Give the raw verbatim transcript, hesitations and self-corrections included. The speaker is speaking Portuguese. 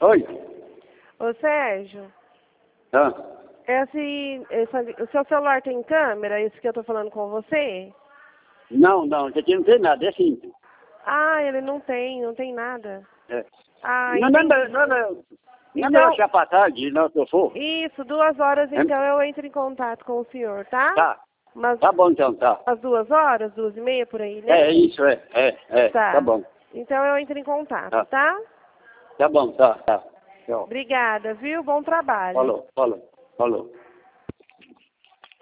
Oi? Ô Sérgio, Ah, esse, esse, o seu celular tem câmera, esse que eu tô falando com você? não, não, isso aqui não tem nada, é simples. Ah, ele não tem, não tem nada. É. Ah, Não, não, entendi. não, não, não, não Então, me achar pra tarde, não, se eu for. isso, duas horas É? então eu entro em contato com o senhor, tá? Tá, Mas tá bom então, tá. às duas horas, duas e meia por aí, né? É, é isso, é, é, é, Tá. tá bom. Então eu entro em contato, Tá, tá? tá bom, tá, tá. Tchau. Obrigada, viu? Bom trabalho. Falou, falou, falou.